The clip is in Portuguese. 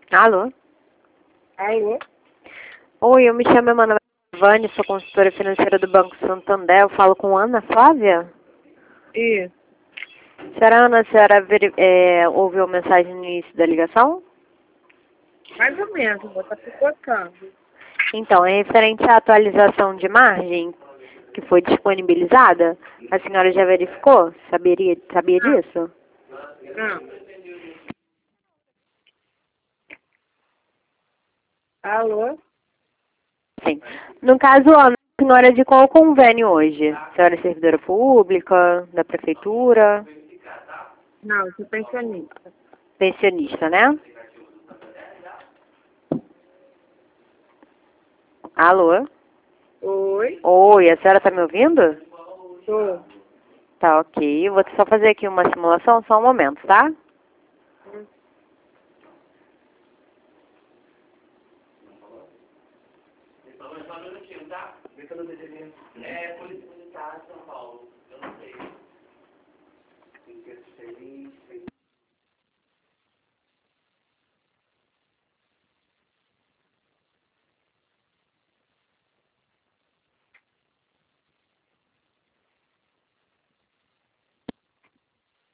Alô? Alô? Oi, eu me chamo Emanuela Vani, sou consultora financeira do Banco Santander. Eu falo com Ana Flávia? Isso. Senhora Ana, a senhora ouviu a mensagem no início da ligação? Mais ou menos, vou estar picotando. Então, é referente à atualização de margem que foi disponibilizada. A senhora já verificou? Sabia Não, disso? não. Alô? Sim. No caso, Ana, a senhora é de qual convênio hoje? A senhora é servidora pública, da prefeitura, Não, eu sou pensionista. pensionista, né? Alô? Oi? Oi, a senhora está me ouvindo? Tô. Tá, ok. Eu vou só fazer aqui uma simulação, só um momento, tá?